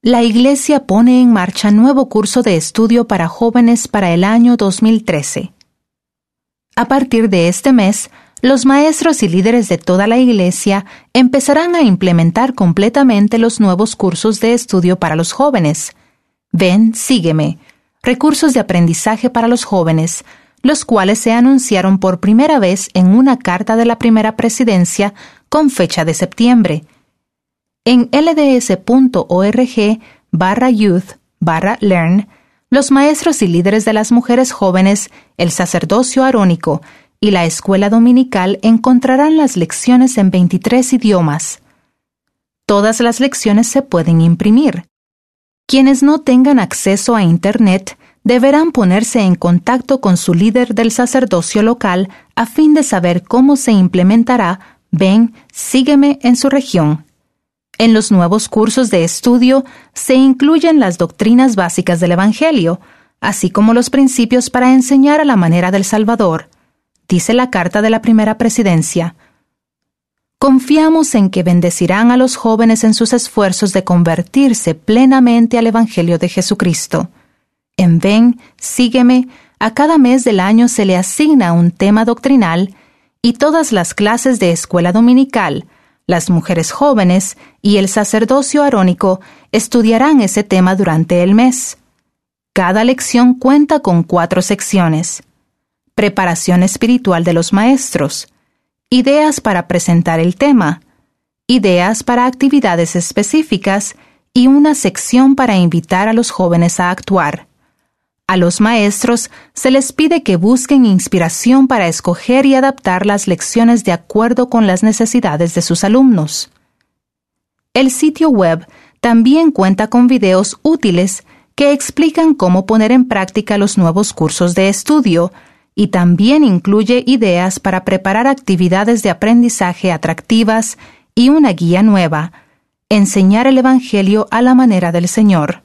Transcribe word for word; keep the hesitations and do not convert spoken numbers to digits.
La Iglesia pone en marcha nuevo curso de estudio para jóvenes para el año dos mil trece. A partir de este mes, los maestros y líderes de toda la Iglesia empezarán a implementar completamente los nuevos cursos de estudio para los jóvenes. Ven, sígueme. Recursos de aprendizaje para los jóvenes, los cuales se anunciaron por primera vez en una carta de la primera presidencia con fecha de septiembre. En lds.org barra youth barra learn, los maestros y líderes de las mujeres jóvenes, el sacerdocio arónico y la escuela dominical encontrarán las lecciones en veintitrés idiomas. Todas las lecciones se pueden imprimir. Quienes no tengan acceso a Internet deberán ponerse en contacto con su líder del sacerdocio local a fin de saber cómo se implementará Ven, sígueme en su región. En los nuevos cursos de estudio se incluyen las doctrinas básicas del Evangelio, así como los principios para enseñar a la manera del Salvador, dice la carta de la primera presidencia. Confiamos en que bendecirán a los jóvenes en sus esfuerzos de convertirse plenamente al Evangelio de Jesucristo. En Ven, sígueme, a cada mes del año se le asigna un tema doctrinal y todas las clases de escuela dominical, las mujeres jóvenes y el sacerdocio arónico estudiarán ese tema durante el mes. Cada lección cuenta con cuatro secciones: preparación espiritual de los maestros, ideas para presentar el tema, ideas para actividades específicas y una sección para invitar a los jóvenes a actuar. A los maestros se les pide que busquen inspiración para escoger y adaptar las lecciones de acuerdo con las necesidades de sus alumnos. El sitio web también cuenta con videos útiles que explican cómo poner en práctica los nuevos cursos de estudio y también incluye ideas para preparar actividades de aprendizaje atractivas y una guía nueva, enseñar el Evangelio a la manera del Señor.